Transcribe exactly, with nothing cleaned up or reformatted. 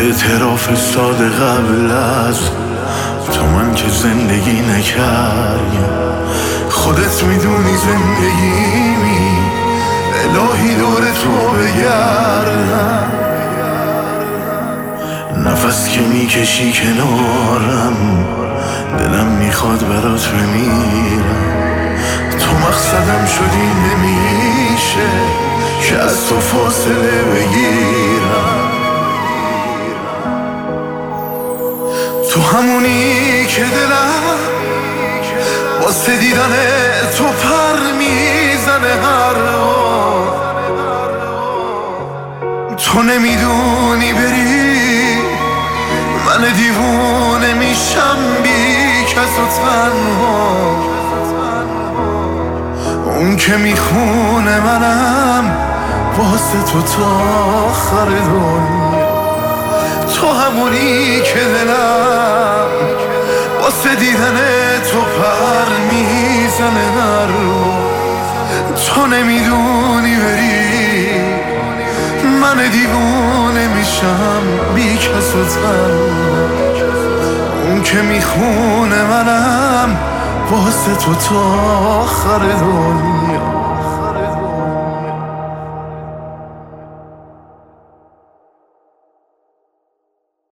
اعتراف ساده قبل از تو من که زندگی نکردیم. خودت میدونی زندگیمی الهی دور تو بگردم. نفس که میکشی کنارم دلم میخواد برات بمیرم. تو مقصدم شدی نمیشه که از تو فاصله بگیرم. تو همونی که دلم واسه دیدن تو پر میزنه هر بار. تو نمیدونی بری من دیوونه میشم بی کس و تنها. اون که میخونه منم واسه تو تا آخر دنیا. تو همونی که دلم واسه دیدن تو پر میزنه هر روز. تو نمیدونی بری من دیوونه میشم بی کس و تنها. اون که میخونه منم واسه تو تا آخر دنیا.